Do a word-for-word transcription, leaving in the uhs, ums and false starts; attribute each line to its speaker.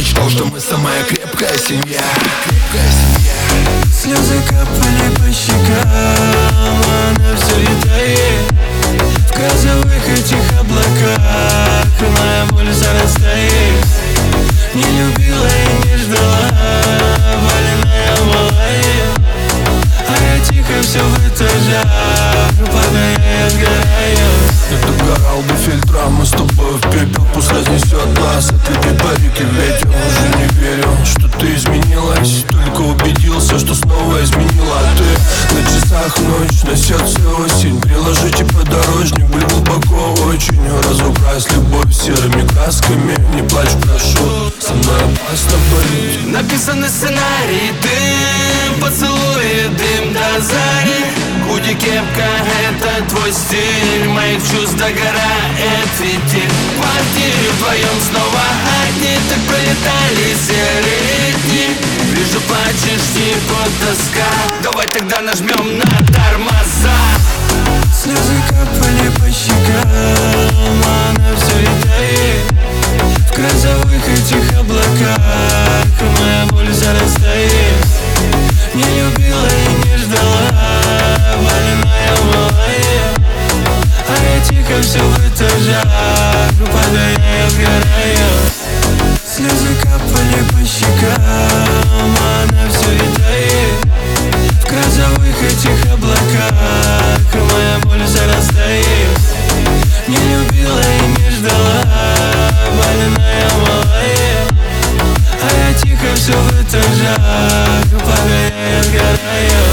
Speaker 1: мечтал, что мы самая крепкая семья. Крепкая семья.
Speaker 2: Слезы капали по щекам, она все летает в грозовых этих облаках. Моя боль зарастает. Не любила и не ждала, валеная малая, а я тихо все в этажах, падая и сгораю.
Speaker 1: Я догорал до фильтра, мы с тобой в пепел, пусть разнесет нас. Отведи парики, ветер, уже не верю, что ты изменилась. Только убедился, что снова изменила. А ты на часах ночь, на сердце осень. Приложите подорожник, боль глубоко очень. Разукрась любовь серыми красками. Не плачь, прошу, со мной опасно быть.
Speaker 2: Написанный сценарий, дым, поцелуи, дым до зари. Худи, кепка, это твой стиль. Моих чувств догорает фитиль. В квартире вдвоем снова одни. Так пролетали серые дни. Вижу, плачешь, типа тоска. Давай тогда нажмем на тормоза. Слезы капали по щекам, она все летает в грозовых этих облаках. Моя боль зарастает. Не любила и не ждала, валеная малая, а я тихо все в этажах, падая и сгораю. Слезы капали по щекам, она все летает в грозовых этих облаках. Моя боль зарастает. Не любила и не ждала, валеная малая, а я тихо все в этажах, падая и сгораю.